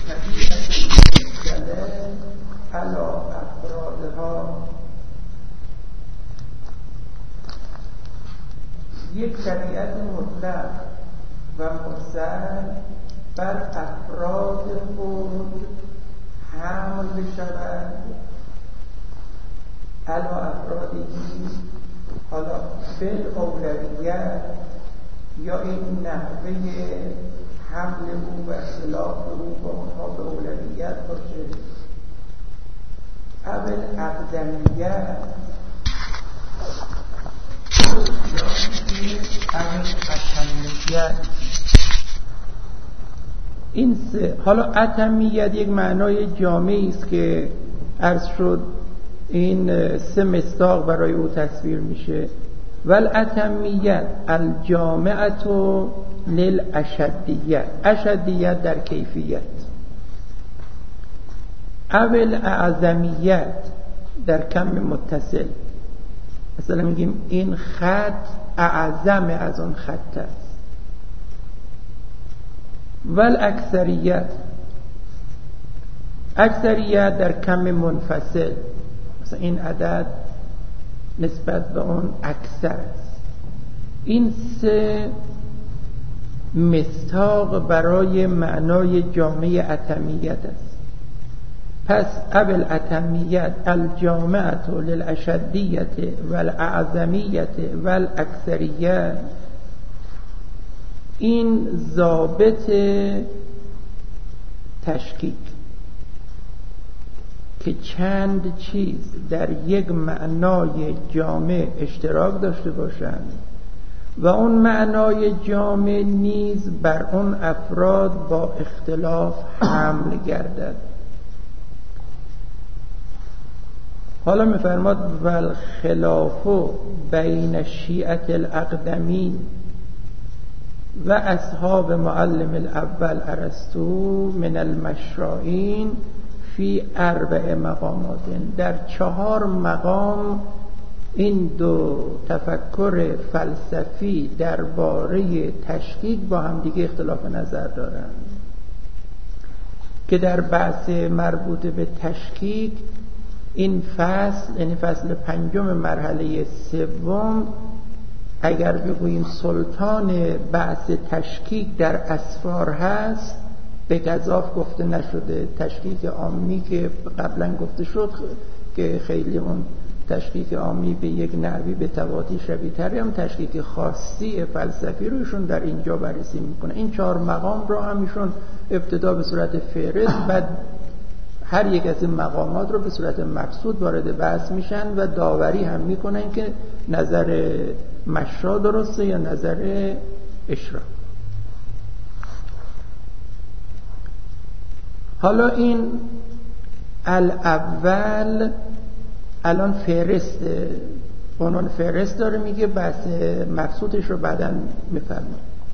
طبیعت مسئله علی افرادها، یک طبیعت مطلق و مرسل بر افراد خود حمل بشود، علی افرادی، حالا بالاولویت یا این نحوه حمل او و اختلاف او با اونها به اولویت باشه، اول اقدمیت اول اتمیت. این سه، حالا اتمیت یک معنای جامعی است که عرض شد این سه مصداق برای او تصویر میشه. والاتمیت الجامعه للاشدیت، اشدیت در کیفیت. اول اعظمیت در کم متصل، مثلا میگیم این خط اعظم از اون خط است. والاکثریت، اکثریت در کم منفصل، مثلا این عدد نسبت به اون اکثر است. این سه مصداق برای معنای جامعه اتمیت است. پس اول اتمیت الجامعه للاشدیت والاعظمیت والاکثریت، این ضابط تشکیک که چند چیز در یک معنای جامع اشتراک داشته باشند و اون معنای جامع نیز بر اون افراد با اختلاف حمل گردد. حالا می‌فرماد والخلاف بین شیعة الاقدمین و اصحاب معلم الاول ارسطو من المشرعین فی 4 مقامات. در 4 مقام این دو تفکر فلسفی درباره تشکیک با هم دیگه اختلاف نظر دارند که در بحث مربوط به تشکیک این فصل، یعنی فصل 5 مرحله 3، اگر بگوییم سلطان بحث تشکیک در اسفار هست، به گزاف گفته نشده. تشکیک عامی که قبلا گفته شد که خیلی اون تشکیک عامی به یک نحوی به تواتی شبیه تری، هم تشکیک خاصی فلسفی رو ایشون در اینجا بررسی میکنه. این 4 مقام رو هم ایشون ابتدا به صورت فهرست، بعد هر یک از این مقامات رو به صورت مقصود وارد بحث میشن و داوری هم میکنن که نظر مشرا درسته یا نظر اشرا. حالا این الاول الان فهرست، عنوان فهرست داره میگه، بحث مقصودش رو بعداً میفرمه.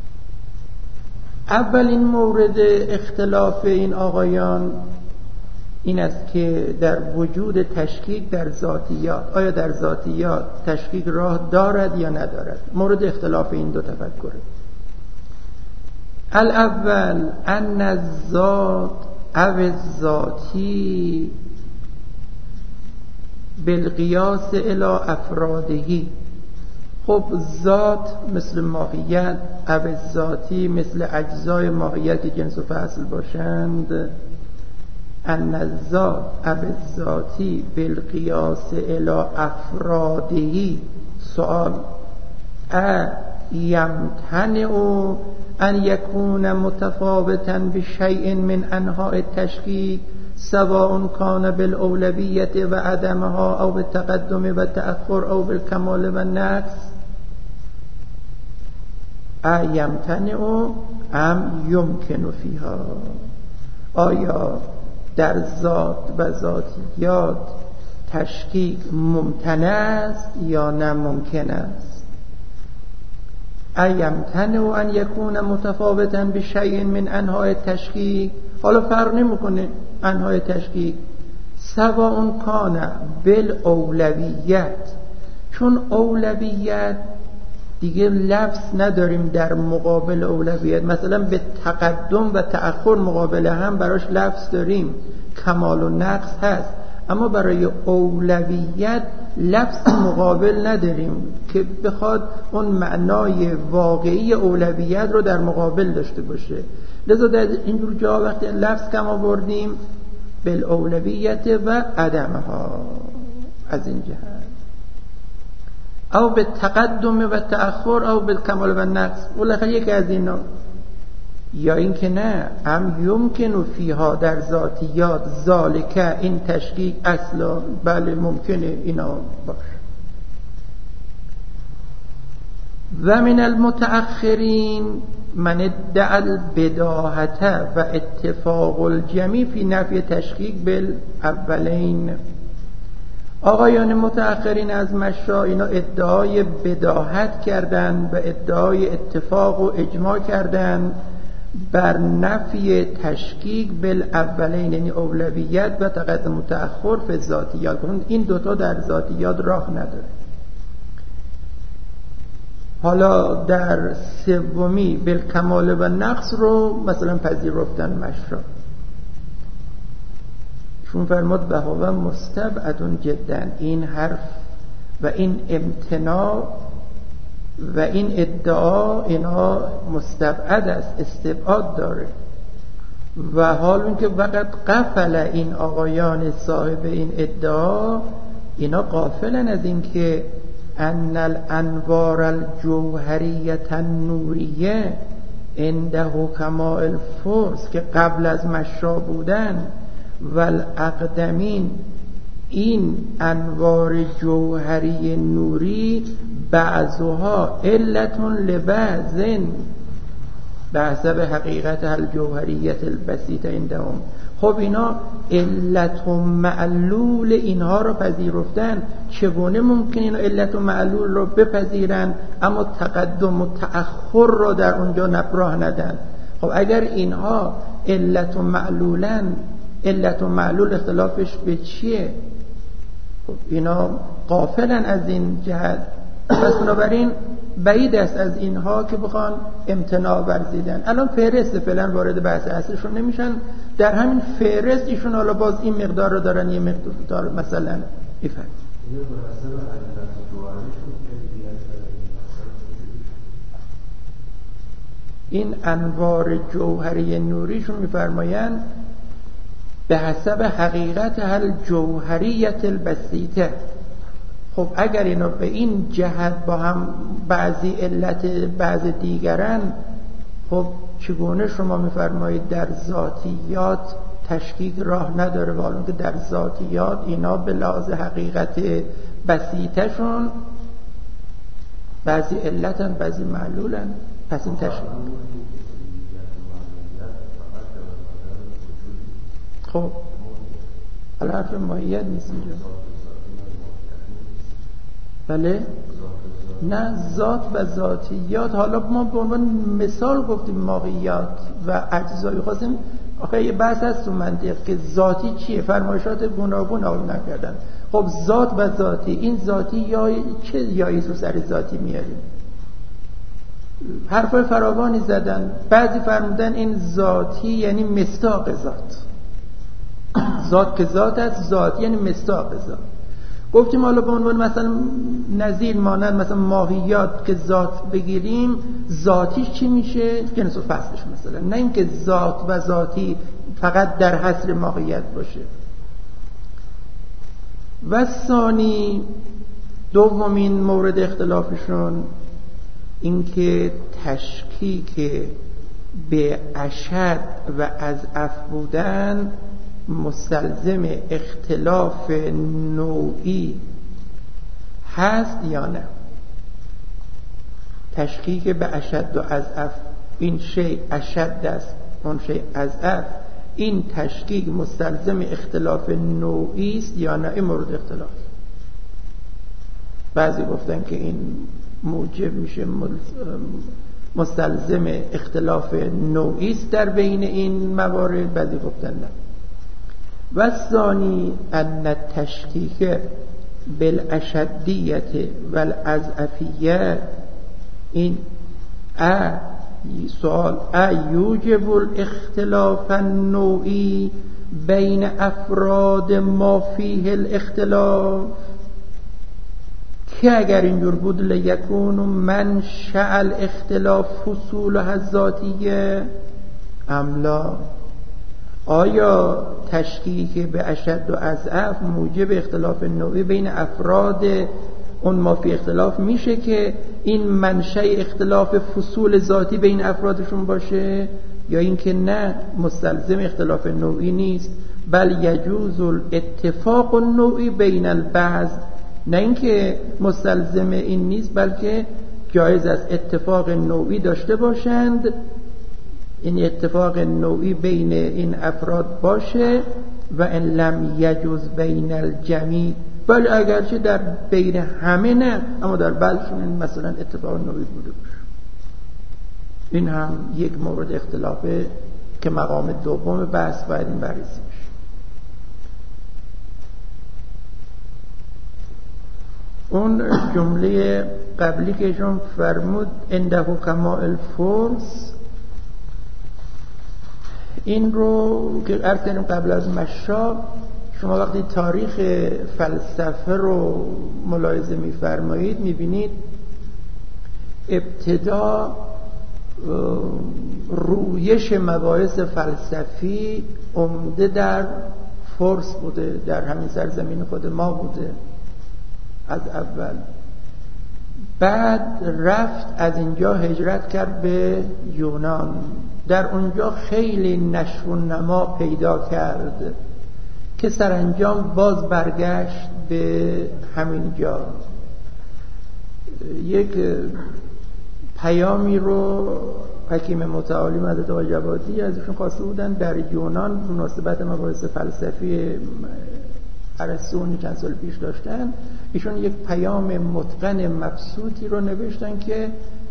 اولین مورد اختلاف این آقایان این است که در وجود تشکیک در ذاتیات، آیا در ذاتیات تشکیک راه دارد یا ندارد؟ مورد اختلاف این دو تفکره. الاول ان الذات او الذاتی بالقیاس الی افرادهی. خب ذات مثل ماهیت، او الذاتی مثل اجزای ماهیت جنس و فصل باشند. ان الذات او الذاتی بالقیاس الی افرادهی. سؤال یمتنع ان یکون متفاوتا بشیء من انواع التشکیک سواء کان بالاولویت و عدمها او بالتقدم و تأخر او بالکمال و نقص. یمتنع ام یمکن فیها. آیا در ذات و ذاتیات تشکیک ممتنع است یا نه ممکن است؟ یمتنع ان یکون متفاوتا بشیء من انواع التشکیک. حالا فرق نمیکنه انواع تشکیک، سواء کان بالاولویت، چون اولویت دیگه لفظ نداریم در مقابل اولویت. مثلا به تقدم و تأخر مقابل هم براش لفظ داریم، کمال و نقص هست، اما برای اولویت لفظ مقابل نداریم که بخواد اون معنای واقعی اولویت رو در مقابل داشته باشه. لذا در اینجور جا وقتی لفظ کم آوردیم بالاولویت و عدمها از این جهت، او به تقدم و تأخر او به کمال و نقص، بالاخره یکی از اینا. یا این که نه، هم یمکن فیها در ذاتیات ذالک، این تشکیک اصلا بله ممکنه اینا باشه. و من المتأخرین من ادعا البداهة و اتفاق الجمی فی نفی تشکیک بالاولین. آقایان متأخرین از مشا اینا ادعای بداهت کردن و ادعای اتفاق و اجماع کردن بر نفی تشکیک بالاولین، یعنی اولویت و تقدم و تأخر فی ذاتیات. این دوتا در ذاتیات راه نداره. حالا در سومی بالکمال و نقص رو مثلا پذیرفتن مشا، چون فرمود و هو مستبعد جدا، این حرف و این امتناع و این ادعا اینا مستبعد است، استبعاد داره. و حال اون که وقت غفل این آقایان صاحب این ادعا، اینا غافلن از این که ان الانوار الجوهریه النوریه عنده کما الفرس، که قبل از مشا بودن، و الاقدمین، این انوار جوهری نوری بعضها علتون لبعضن بحسب حقیقت الجوهریت البسیطه عندهم. خب اینا علت و معلول اینها رو پذیرفتن، چگونه ممکن اینا علت و معلول رو بپذیرن اما تقدم و تأخر رو در اونجا راه ندن؟ خب اگر اینها علت و معلولن، علت و معلول اختلافش به چیه؟ خب اینا غافلن از این جهت. پس بنابراین بعید است از اینها که بخوان امتناع ورزیدن. الان فهرست فعلا وارد بحث اصلشون نمیشن، در همین فهرست ایشون حالا باز این مقدار رو دارن، یه مقدار مثلا ایفن این انوار جوهری نوریشون میفرمایند به حسب حقیقت الجوهریت البسیطه. خب اگر اینا به این جهت با هم بعضی علت بعض دیگرن، خب چگونه شما میفرمایید در ذاتیات تشکیک راه نداره؟ حالا که در ذاتیات اینا به لحاظ حقیقت بسیطه شون بعضی علتن بعضی معلولن، پس این تشکیک خب حالا حرف ماهیت نیست اینجا. بله نه، ذات و ذاتیات، حالا ما به عنوان مثال گفتیم ماهیات و اجزای خواستیم. آخه یه بحث هست تو منطق که ذاتی چیه، فرمایشات گوناگون حال نکردن. خب ذات و ذاتی، این ذاتی یا چه یایی تو سر ذاتی میاریم؟ حرفای فراوانی زدن. بعضی فرمودن این ذاتی یعنی مصداق ذات، ذات که ذات است، ذات یعنی مصداق ذات. گفتیم حالا به عنوان مثلا نظیر مانند مثلا ماهیات که ذات بگیریم، ذاتیش چی میشه؟ جنس و فصلش مثلا، نه اینکه ذات و ذاتی فقط در حصر ماهیت باشه. و ثانی، دومین مورد اختلافشون اینکه تشکیک به اشد و اضعف بودن مستلزم اختلاف نوعی هست یا نه. تشکیک به اشد و اضعف، این شیء اشد است اون شیء اضعف، این تشکیک مستلزم اختلاف نوعی است یا نه؟ این مورد اختلاف. بعضی گفتن که این موجب میشه مستلزم اختلاف نوعی است در بین این موارد، بعضی گفتن نه. و ثانی ان التشکیک بالاشدیت والاضعفیه این سوال یوجب الاختلاف النوعی بین افراد ما فیه الاختلاف، که اگر اینجور بود لیکون منشأ الاختلاف فصولها الذاتیه املا، آیا تشکیک به اشد و اضعف موجب اختلاف نوعی بین افراد اون ما فی اختلاف میشه که این منشأ اختلاف فصول ذاتی بین افرادشون باشه، یا اینکه نه مستلزم اختلاف نوعی نیست، بل یجوز الاتفاق النوعی بین البعض، نه اینکه مستلزم این نیست بلکه جایز است اتفاق نوعی داشته باشند، این اتفاق نوعی بین این افراد باشه، و ان لم یجوز بین الجمیع، بل اگرچه در بین همه نه اما در بعضشون مثلا اتفاق نوعی بوده باشه. این هم یک مورد اختلافه که مقام دوم بحث باید این بررسی بشه. اون جمله قبلی که شما فرمود عنده کماء الفرس، این رو که عرض کردیم قبل از مشا، شما وقتی تاریخ فلسفه رو ملاحظه می‌فرمایید می‌بینید ابتدا رویش مباحث فلسفی عمده در فرس بوده، در همین سرزمین خود ما بوده از اول، بعد رفت از اینجا هجرت کرد به یونان، در اونجا خیلی نشو و نما پیدا کرد که سرانجام باز برگشت به همین جا. یک پیامی رو حکیم متعالی حضرت آقای جوادی ازشون خواسته بودن در یونان مناسبت مباحث فلسفی ارسطو چند سال پیش داشتن، ایشون یک پیام متقن مبسوطی رو نوشتن که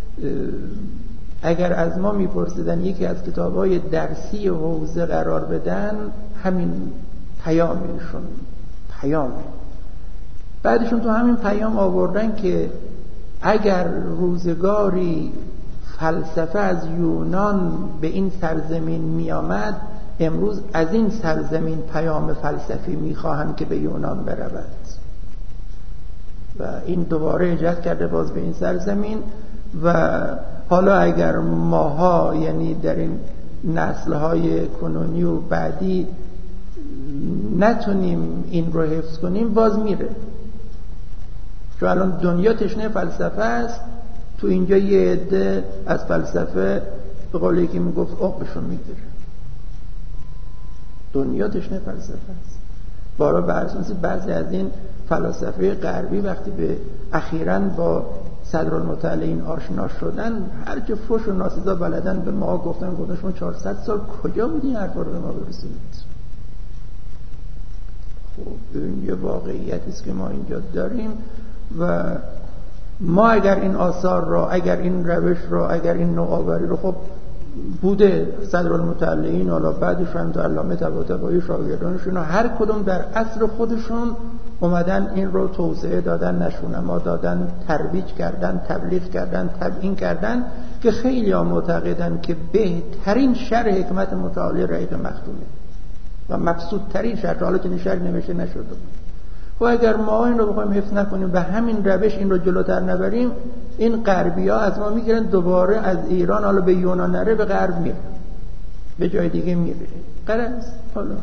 اگر از ما میپرسیدن یکی از کتاب‌های درسی حوزه قرار بدن همین پیامشون پیام. بعدشون تو همین پیام آوردن که اگر روزگاری فلسفه از یونان به این سرزمین می آمد، امروز از این سرزمین پیام فلسفی می خواهند که به یونان برود، و این دوباره هجرت کرده باز به این سرزمین. و حالا اگر ماها یعنی در این نسل‌های کنونی و بعدی نتونیم این رو حفظ کنیم باز میره، چون الان دنیا تشنه فلسفه است، تو اینجا یه عده از فلسفه به قولی که میگفت عقبشون میگیره. دنیا تشنه فلسفه است. بارا برسانسی بعضی از این فلاسفه غربی وقتی به اخیراً با صدرالمطلعین آشنا شدن، هر که فوش و ناسزا بلدن به ما گفتن شما 400 سال کجا بودین این حرفا رو به ما برسونید؟ خب این یه واقعیتی است که ما اینجا داریم، و ما اگر این آثار را، اگر این روش را، اگر این نوآوری رو، خب بوده صدرالمطلعین حالا بعدش هم علامه طباطبایی شاگردانشون هر کدوم در عصر خودشون اومدن این رو توسعه دادن، نشونما دادن، ترویج کردن، تبلیغ کردن، تبیین کردن، که خیلی ها معتقدن که بهترین شرح حکمت متعالی رحیق مختومه و مقصودترین شرح، حالا که این شرح نوشته نشده. و اگر ما این رو بخوایم حفظ نکنیم و همین روش این رو جلوتر نبریم، این غربی ها از ما میگیرن دوباره از ایران حالا به یونان نره به غرب میره، به جای دیگه میره. قرص حالا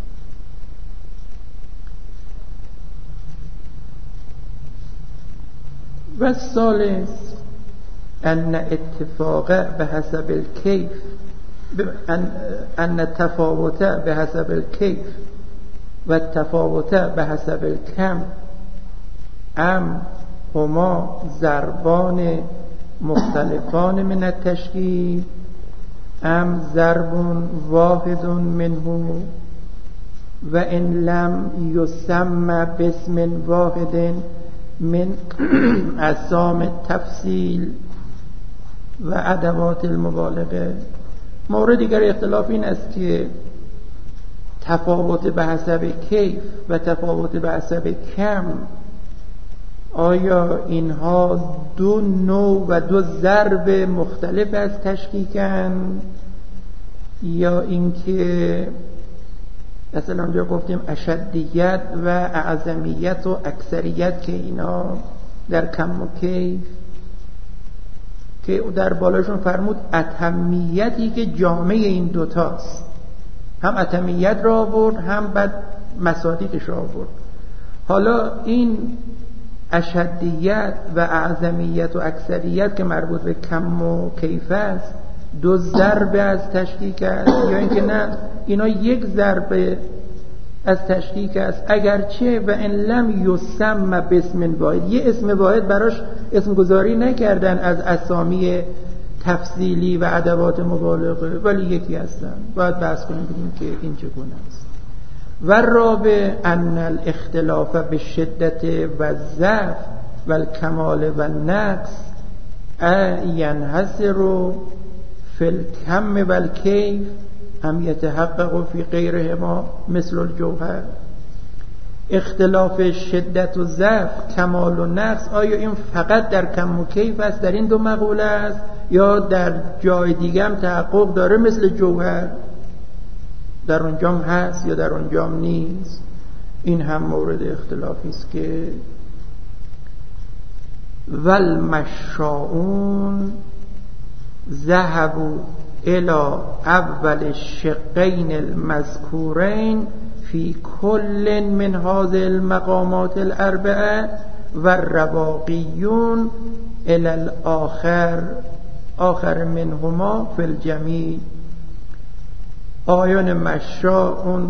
و ثالث ان اتفاق به حسب الکیف، ان تفاوت به حسب الکیف و تفاوت به حسب الکم هما ضربان مختلفان من التشکیل ضرب واحد منه و ان لم یسمى باسم واحد من اسام التفصیل و ادوات المبالغه. مورد دیگر اختلاف این است که تفاوت به حسب کیف و تفاوت به حسب کم آیا اینها دو نوع و دو ضرب مختلف از تشکیکن، یا اینکه مثلا اونجا گفتیم اشدیت و اعظمیت و اکثریت که اینا در کم و کیف، که در بالاشون فرمود اتمیتی که جامع این دوتاست، هم اتمیت را آورد هم بعد مصادیقش را آورد. حالا این اشدیت و اعظمیت و اکثریت که مربوط به کم و کیف است دو ضرب از تشکیک است، یا اینکه نه اینا یک ضرب از تشکیک است، اگرچه و ان لم یسم باسم واحد، یه اسم واحد براش اسم گذاری نکردن از اسامی تفضیلی و ادوات مبالغه، ولی یکی هستن. باید بحث کنیم ببینیم که این چگونه است. و رابع ان الاختلاف بالشدت و ضعف و الکمال و النقص ینحصر فی الکم و الکیف هم یتحقق فی غیرهما مثل الجوهر. اختلاف شدت و ضعف، کمال و نقص، آیا این فقط در کم و کیف است، در این دو مقوله است، یا در جای دیگه هم تحقق داره مثل جوهر، در اونجام هست یا در اونجام نیست؟ این هم مورد اختلافی است. که والمشاؤون ذهبوا الى اول الشقین المذکورین فی کل من هذه المقامات الاربعه و الرواقیون الى الاخر منهما فی الجمیع. آقایان مشاؤون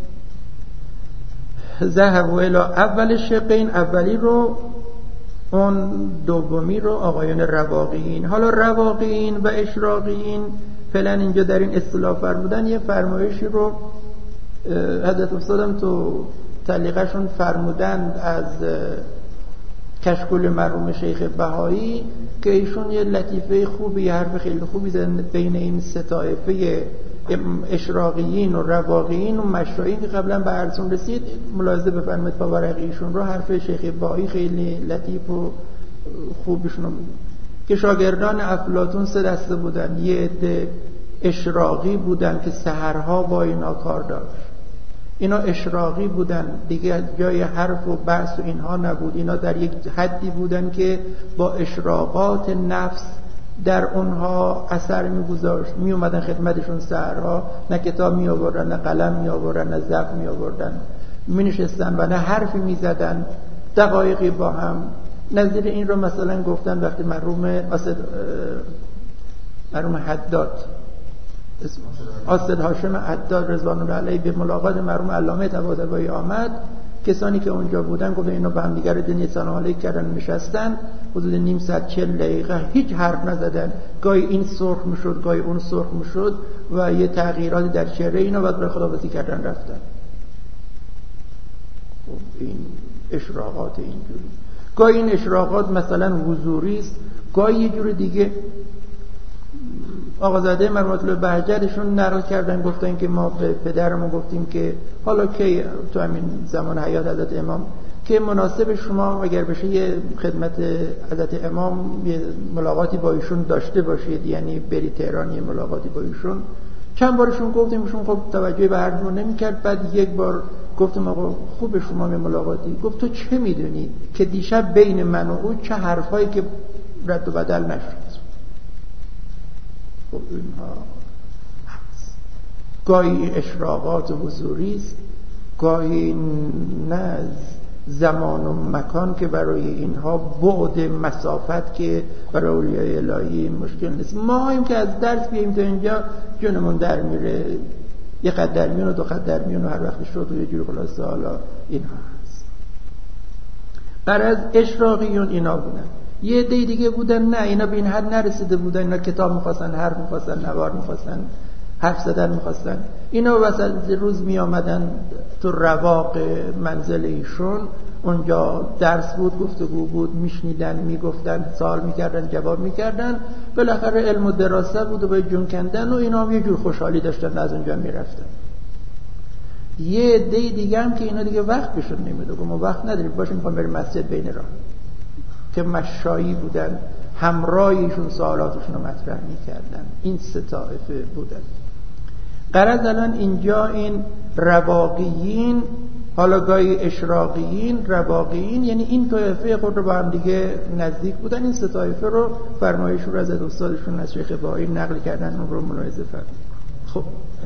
ذهبوا الى اول الشقین، اولی رو، اون دومی رو آقایان رواقیین. حالا رواقیین و اشراقیین فعلا اینجا در این اصطلاح فرمودن. یه فرمایشی رو حضرت استادم تو تعلیقشون فرمودند از کشکول مرحوم شیخ بهایی، که ایشون یه لطیفه خوبی، یه حرف خیلی خوبی زدن بین این سه طایفه اشراقیین و رواقیین و مشایخ که قبلا به عرضون رسید. ملاحظه بفرمایید پاورقیشون رو، حرف شیخ بهایی خیلی لطیف و خوبشون رو میگه که شاگردان افلاطون سه دسته بودن. یه عده اشراقی بودن که سحرها با اینا کار داشت، اینا اشراقی بودن دیگه، جای حرف و بحث و اینها نبود. اینا در یک حدی بودن که با اشراقات نفس در اونها اثر می‌گذاشت. می اومدن خدمتشون سحرها، نه کتاب می آوردن، نه قلم می آوردن، نه ظرف می آوردن، می نشستن و نه حرفی می زدن، دقایقی با هم. نظیر این رو مثلا گفتن وقتی مرحوم حداد، اسد هاشم حداد رضوان الله علیه به ملاقات مرحوم علامه طباطبایی آمد، کسانی که اونجا بودن گفتن اینا با هم دیگه دنیا سلام علیک کردن، نشستن حدود نیم ساعت 40 دقیقه هیچ حرف نزدن. گاهی این سرخ میشد، گاهی اون سرخ میشد و یه تغییراتی در چهره اینا بعد برای خداحافظی کردن رفتن. این اشراقات اینجوری، گاهی این اشراقات مثلا حضوری است، گاهی یه جور دیگه. آقازاده مرحوم الله بهجتشون نقل کردن، گفتن که ما به پدرمون گفتیم که حالا که تو همین زمان حیات حضرت امام که مناسب شما اگر بشه یه خدمت حضرت امام یه ملاقاتی با ایشون داشته باشید، یعنی بری تهران یه ملاقاتی با ایشون. چند بارشون گفتیم، ایشون خب توجه به حرفمون نمی‌کرد. بعد یک بار گفتم آقا خوب شما یه ملاقاتی. گفت تو چه میدونی که دیشب بین من و او چه حرفایی که رد و بدل نشد. خب اینها گاهی اشراقات حضوری است، گاهی نه زمان و مکان که برای اینها بعد مسافت که برای اولیای الهی مشکل نیست. ما هاییم که از درس بیاییم تا اینجا جونمون در میره، یه خط در میون و دو خط در میون و هر وقت شد و یه جور خلاصه. حالا اینها هست. بر از اشراقیون اینا بودن. یه عده دیگه بودن نه، اینا به این حد نرسیده بودن، اینا کتاب می‌خواستن، حرف می‌خواستن، نوار می‌خواستن، حرف زدن می‌خواستن. اینا وسط روز می آمدن تو رواق منزل ایشون، اونجا درس بود، گفتگو بود، میشنیدن، میگفتن، سوال میکردن، جواب میکردن. بالاخره علم و دراسه بود و به جون کندن و اینا هم یه جور خوشحالی داشتن، از اونجا میرفتن. یه عده دیگه هم که اینا دیگه وقت بهشون نمیده، ما وقت نداریم، باشیم میخوام بریم مسجد بین راه. که مشایی بودن، همراهیشون سوالاتشون رو مطرح میکردن. این 3 طایفه بودن. غرض الان اینجا این رواقیین، حالا گاهی اشراقیین، رواقیین، یعنی این طایفه خود رو با هم دیگه نزدیک بودن. این 3 طایفه رو فرمایش رو از استادشون از شیخ بهایی نقل کردن، اون رو ملاحظه فرمایید. خب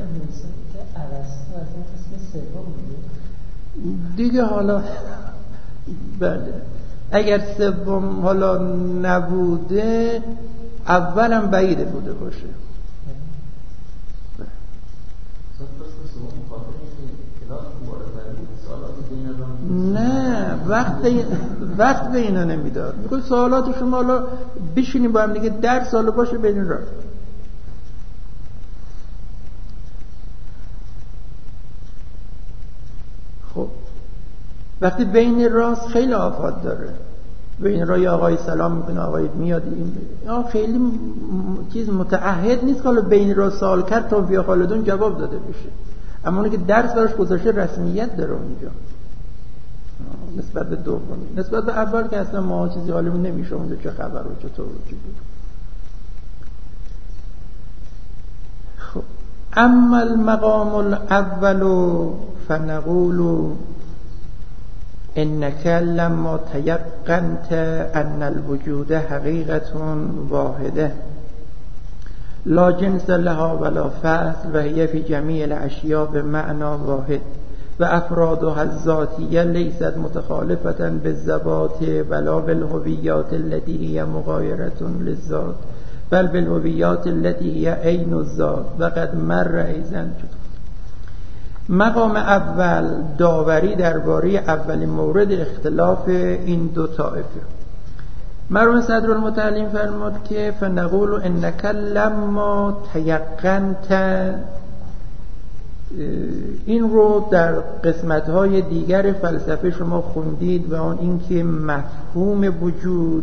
دیگه حالا بله، اگر سوم حالا نبوده اولم بعیده بوده باشه. نه، وقت به اینا نمیداد. میگه سوالات شما حالا بشینیم با هم دیگه درس حالا باشه ببینین را. خب وقتی بین راست خیلی آفات داره، بین را یه آقای سلام میکنه، آقای میاد، این خیلی چیز متعهد نیست که حالا بین را سوال کرد تا بیا خالدون جواب داده بشه، اما اونی که درس براش گذاشته رسمیت داره اونجا نسبت به دومی. نسبت به اول که اصلا ما چیزی حالمون نمیشه اونجا چه خبر و چطور و چی بود. خب اما المقام الاول فنقول انك لما تيقنت ان الوجود حقیقة واحده لا جنس لها ولا فصل و هي في جميع الاشیاء بمعنى واحد و افرادها الذاتیه لیست متخالفة بالذوات ولا بالهویات التي هي مغايرة للذات بل بالهویات التي هي عین الذات و قد مر ایضا. مقام اول داوری درباره اولین مورد اختلاف این 2 طایفه. مرحوم صدرالمتعلم فرمود که فنقول انک لما تیقنت، این رو در قسمت‌های دیگر فلسفه شما خوندید و اون اینکه مفهوم وجود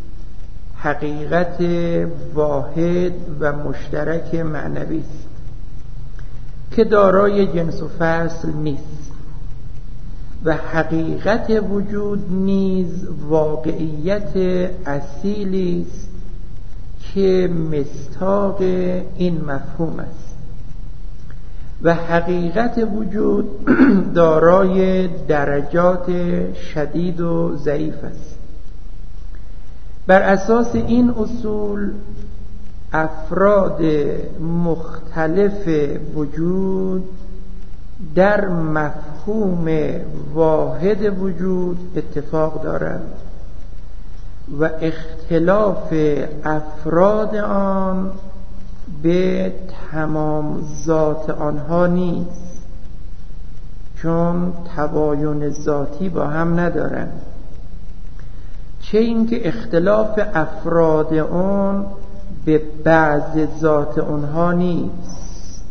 حقیقت واحد و مشترک معنوی است که دارای جنس و فصل نیست و حقیقت وجود نیز واقعیت اصیلی است که مصداق این مفهوم است و حقیقت وجود دارای درجات شدید و ضعیف است. بر اساس این اصول افراد مختلف وجود در مفهوم واحد وجود اتفاق دارند و اختلاف افراد آن به تمام ذات آنها نیست، چون تباین ذاتی با هم ندارند، چه اینکه اختلاف افراد آن به بعض ذات اونها نیست،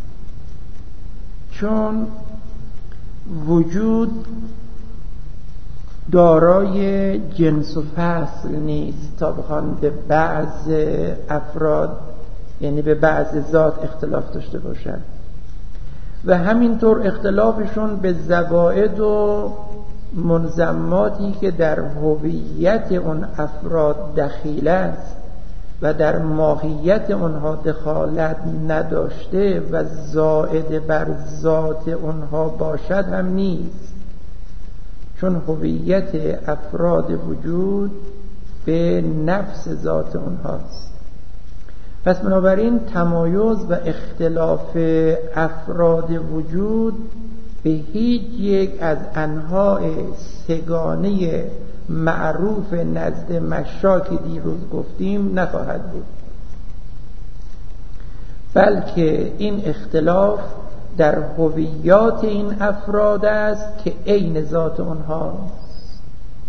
چون وجود دارای جنس و فصل نیست تا بخوان به بعض افراد یعنی به بعض ذات اختلاف داشته باشند و همینطور اختلافشون به زوائد و منظماتی که در هویت اون افراد دخیل است و در ماهیت اونها دخالت نداشته و زائد بر ذات اونها باشد هم نیست، چون هویت افراد وجود به نفس ذات اونهاست. پس بنابراین تمایز و اختلاف افراد وجود به هیچ یک از انواع سگانه معروف نزد مشاک دیروز گفتیم نخواهد بود، بلکه این اختلاف در هویات این افراد است که عین ذات اونهاست.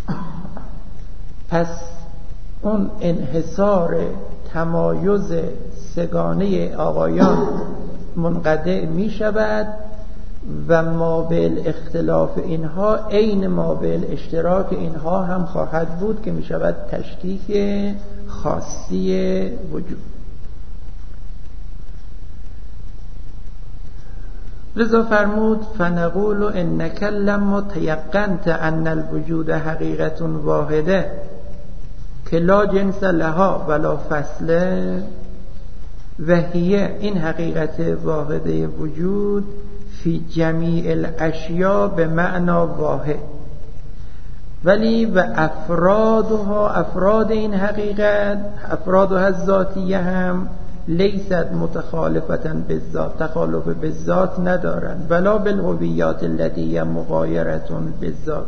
پس اون انحصار تمایز سگانه آقایان منقطع می شود و مابل اختلاف اینها عین مابل اشتراک اینها هم خواهد بود که می شود تشکیک خاصی وجود. لذا فرمود فنقول انک لما تیقنت ان الوجود حقیقت واحده، که لا جنس لها ولا فصله و هیه، این حقیقت واحده وجود فی جمیع الاشیاء به معنا واحد، ولی و افرادها، افراد این حقیقت، افرادها الذاتیه هم لیست متخالفتا بالذات، تخالف بالذات ندارند، ولا بالهویات التي مغایرة بالذات.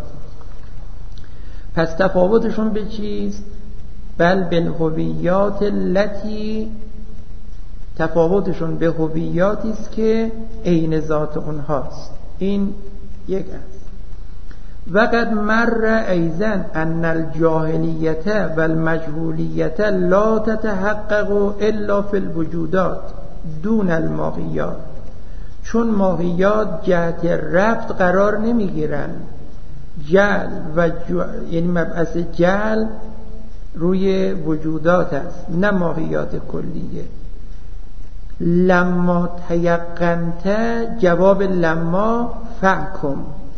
پس تفاوتشون به چیست؟ بل بالهویات التي، تفاوتشون به هویاتی است که عین ذات اونهاست. این یک است. وقد مر ایضا ان الجاهلیت والمجهولیت لا تتحقق الا فی الوجودات دون الماهیات، چون ماهیات جهت رفت قرار نمیگیرن. جهل و یعنی مبعث جهل روی وجودات است، نه ماهیات کلیه. لما تیقنت، جواب لما فحکم،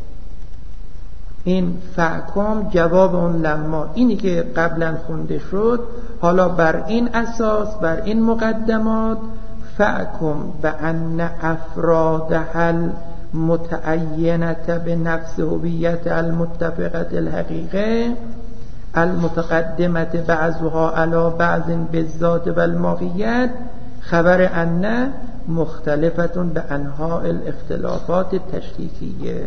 این فحکم جواب اون لما، اینی که قبلا خونده شد. حالا بر این اساس، بر این مقدمات، فحکم بأن افرادها المتعینة بنفس هویت المتفقة الحقیقه المتقدمة بعضها على بعض بالذات والماهیت خبر ان مختلفة بانواع الاختلافات التشکیکیه.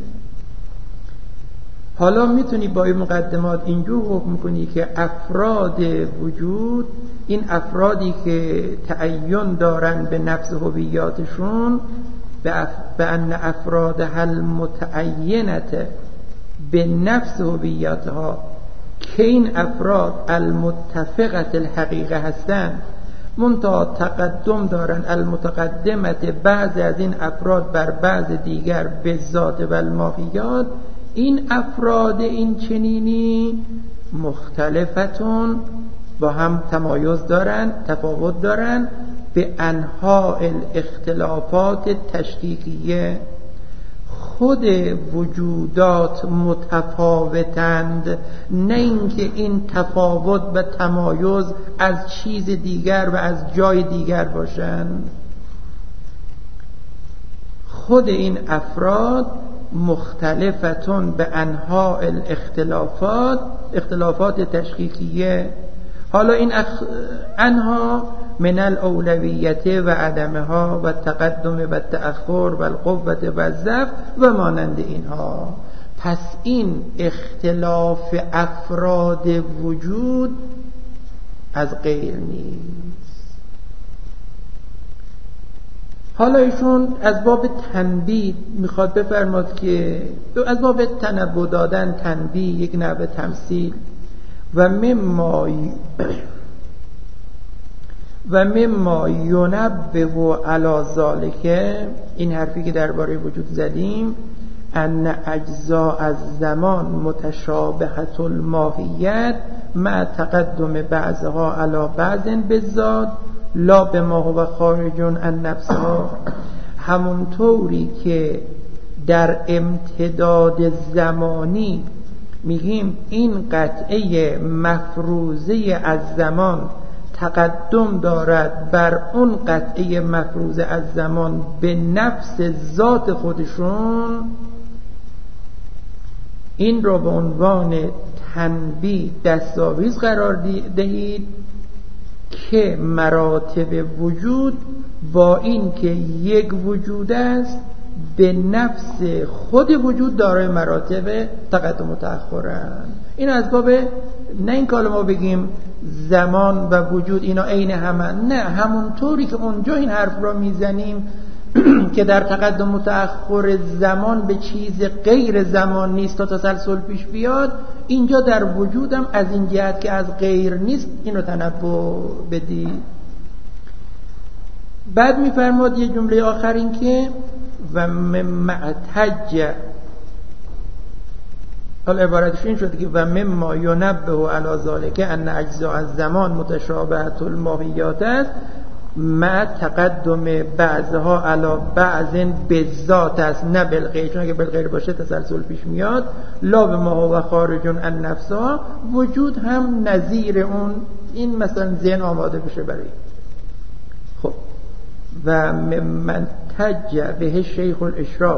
حالا میتونی با این مقدمات اینجور حکم کنی که افراد وجود، این افرادی که تعین دارن به نفس هویاتشون، به ان افرادها المتعینة به نفس هویتها، که این افراد المتفقة الحقیقه هستن، منتها تقدم دارن، المتقدمت بعض از این افراد بر بعض دیگر به ذات و الماهیات، این افراد این چنینی مختلفتون، با هم تمایز دارن، تفاوت دارن، به انواع الاختلافات تشکیکیه. خود وجودات متفاوتند، نه اینکه این تفاوت و تمایز از چیز دیگر و از جای دیگر باشند. خود این افراد مختلفتون به انواع الاختلافات، اختلافات تشکیکیه. حالا این انها من الاولویت و عدمها و تقدم و تأخر و القوت و الضعف و مانند اینها. پس این اختلاف افراد وجود از غیر نیست. حالا ایشون از باب تنبیه میخواد بفرماد که از باب تنبه دادن، تنبیه یک نوع تمثیل، و مما ینبه علی ذلک، این حرفی که درباره وجود زدیم، ان اجزاء الزمان متشابهة الماهیت مع تقدم بعضها علی بعض بالذات لا بما هو خارج عن نفسها. همونطوری که در امتداد زمانی میگیم این قطعه مفروضه از زمان تقدم دارد بر اون قطعه مفروضه از زمان به نفس ذات خودشون، این رو به عنوان تنبیه دستاویز قرار دهید که مراتب وجود با این که یک وجود است، به نفس خود وجود دارای مراتب تقدم و تأخرند. این از باب نه این که ما بگیم زمان و وجود اینا عین همن، نه، همونطوری که اونجا این حرف را میزنیم که در تقدم و تأخر زمان به چیز غیر زمان نیست تا تسلسل پیش بیاد، اینجا در وجودم از این جهت که از غیر نیست اینو تنبه بدید. بعد میفرماد یه جمله آخر این که و ممعتج، حال عبارتش این شده که و مما ینبه علی ذلک ان اجزاء الزمان متشابهة الماهیات است، مع تقدم بعضها علی بعض بالذات است نه بالغیر، چون اگه بالغیر باشه تسلسل پیش میاد. لا به ما هو خارج عن نفسها، وجود هم نظیر اون، این مثلا ذهن آماده بشه برای. خب و من تج به شیخ الاشراق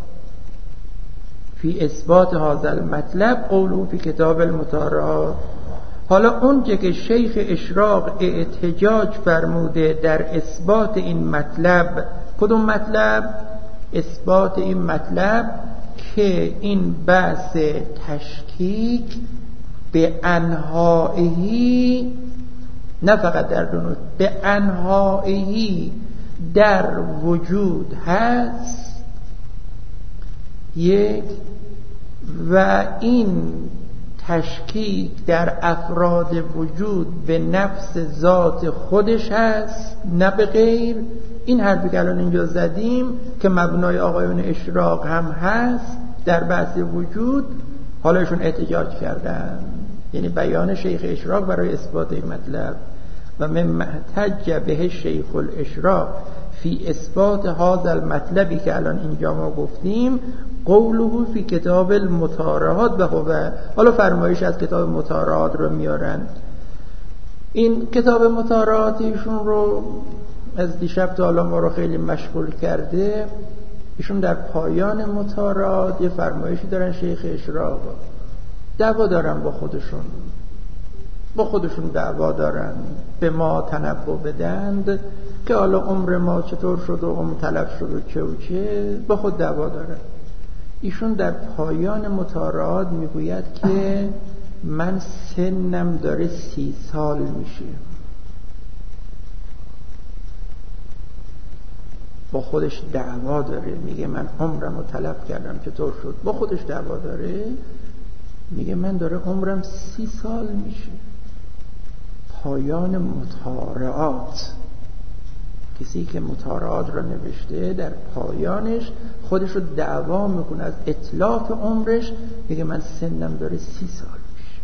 فی اثبات هذا المطلب قوله فی کتاب المطارات. حالا اون که شیخ اشراق احتجاج فرموده در اثبات این مطلب، کدوم مطلب؟ اثبات این مطلب که این بحث تشکیک به انهایی، نه فقط در دونو، به انهایی در وجود هست یک، و این تشکیک در افراد وجود به نفس ذات خودش هست نه به غیر. این حرفی که الان اینجا زدیم که مبنای آقایون اشراق هم هست در بحث وجود، حالا ایشون احتجاج کردن، یعنی بیان شیخ اشراق برای اثبات این مطلب. و من محتج به شیخ الاشراق فی اثبات هذا المطلبی که الان اینجا ما گفتیم قوله فی کتاب المطارات. به حالا فرمایش از کتاب مطارات رو میارن. این کتاب مطارات ایشون رو از دیشب تا حالا ما رو خیلی مشغول کرده. ایشون در پایان مطارات یه فرمایشی دارن شیخ اشراق، دعوا دارن با خودشون دعوا دارن، به ما تنبؤ بدند که حالا عمر ما چطور شد و عمر تلف شد و چه با خود دعوا دارن. ایشون در پایان مطارات میگوید که من سنم داره 30 سال میشه. با خودش دعوا داره، میگه من عمرم رو تلف کردم چطور شد. با خودش دعوا داره، میگه من داره عمرم 30 سال میشه. پایان مطارات، کسی که مطارات را نوشته در پایانش خودش رو دعوا میکنه از اتلاف عمرش، میگه من سنم داره 30 سال میشه.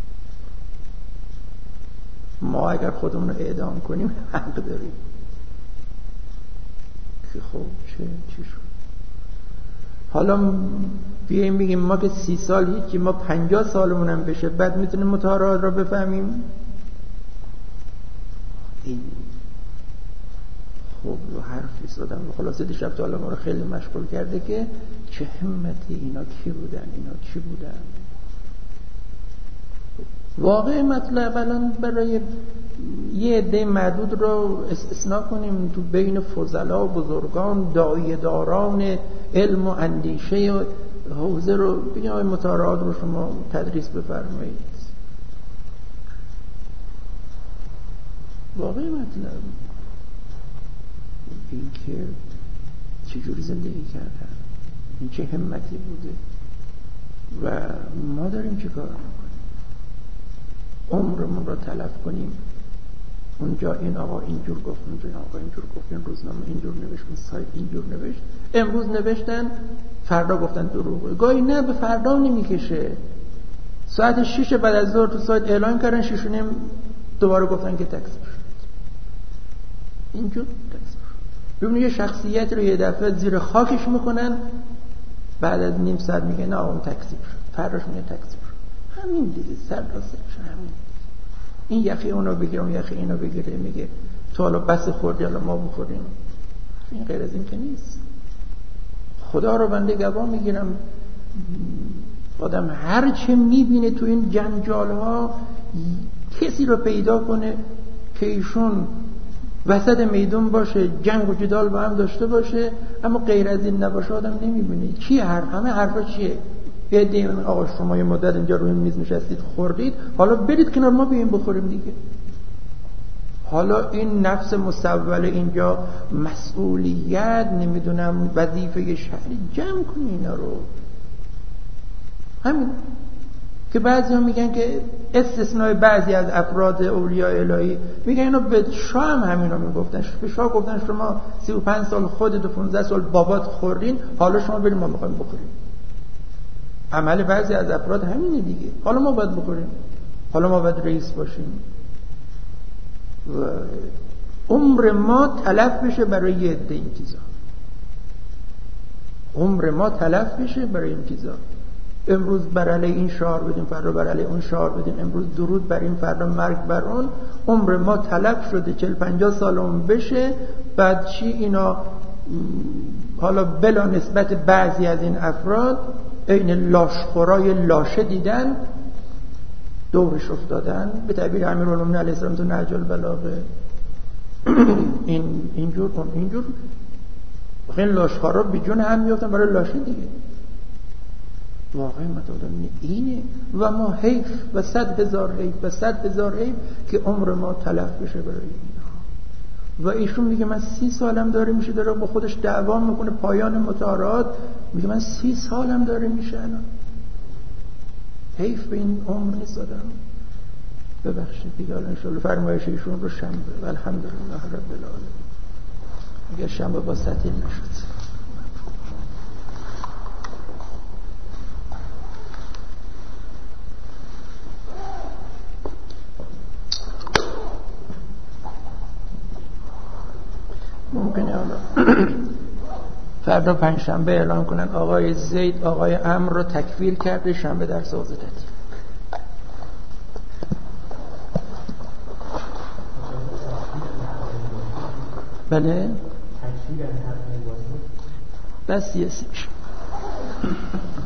ما اگر خودمون رو اعدام کنیم حق داریم که خب چی شد. حالا بیاییم میگیم ما که 30 سال هیچی، ما 50 سالمون هم بشه بعد میتونیم مطارات را بفهمیم. این خب حرفی زدم و خلاصه دیشب تا حالا ما رو خیلی مشغول کرده که چه همتی اینا کی بودن. واقع مطلب الان برای یه عده معدود رو استثناء کنیم تو بین فضلا و بزرگان داعیه داران علم و اندیشه و حوزه رو بگیم آقای مطارات رو شما تدریس بفرمایید. واقع مطلب این که چجوری زندگی کردن، این چه همتی بوده و ما داریم چه کار میکنیم. عمرمون رو تلف کنیم. اونجا این آقا اینجور گفت، اونجا این آقا اینجور گفت، این روزنامه اینجور نوشت، این سایت اینجور نوشت، امروز نوشتن فردا گفتن دروغه. گاهی نه به فردا نمیکشه، ساعت 6 بعد از ظهر تو سایت اعلان کردن 6:30 دوباره گفتن که تکذیب شد. اینجور تکذیب شد. ببینید یه شخصیت رو یه دفعه زیر خاکش میکنن، بعد از نیم ساعت میگه نه اون تکذیب شد، فرداش میگه تکذیب شد. همین دیگه، سر راستش همین. این یخی اونو بگیره، اون یخی اینو بگیره، میگه تو حالا بس خوردی حالا ما بخوریم. این غیر از این که نیست. خدا رو بنده گواه میگیرم، آدم هر چه میبینه تو این جنجال ها کسی رو پیدا کنه که ایشون وسط میدون باشه، جنگ و جدال با هم داشته باشه، اما غیر از این نباشه آدم نمیبینه. چیه همه حرفا چیه؟ یه دیگه آقا شما یه مدت اینجا روی میز نشستید خوردید، حالا برید کنار ما بیاییم بخوریم دیگه. حالا این نفس مستول اینجا مسئولیت، نمیدونم وظیفه شهری، جمع کنی اینا رو. همین که بعضی ها میگن که استثناء بعضی از افراد اولیاء الهی، میگن اینو به شاه هم همینا میگفتن. به شاه گفتن شما 35 سال خودت و 15 سال بابات خوردین، حالا شما بریم ما میخوایم بخوریم. عمل بعضی از افراد همینه دیگه. حالا ما باید بخوریم، حالا ما باید رئیس باشیم. و عمر ما تلف بشه برای یه عده این چیزا، عمر ما تلف بشه برای این چیزا. امروز بر علیه این شعار بدیم، فردا بر علیه اون شعار بدیم، امروز درود بر این، فردا مرگ بر اون. عمر ما تلف شده 40-50 سالمون بشه، بعد چی اینا حالا بلا نسبت بعضی از این افراد این لاشخورای لاشه دیدن، دورش افتادن، به تعبیر امیرالمومنین علیه السلام تو نهج البلاغه اینجور این لاشخورا بی جون هم میافتن برای لاشه دیگه. واقعا مطالب اینه و ما حیف و 100,000 حیف و 100,000 حیف که عمر ما تلف بشه برای اینا. و ایشون میگه من 30 سالم داره میشه، داره با خودش دعوا میکنه، پایان مطالعات میگه من 30 سالم داره میشه الان، حیف به این عمر نیست آدم. ببخشید دیگه الان انشاءالله فرمایش ایشون رو شنبه و الحمدلله رب العالمین اگر شنبه با تعطیل نشد. ممکنه حالا فردا پنجشنبه اعلام کنن آقای زید آقای عمرو رو تکفیر کرده، شنبه درس آزادی. بله بس یه سیش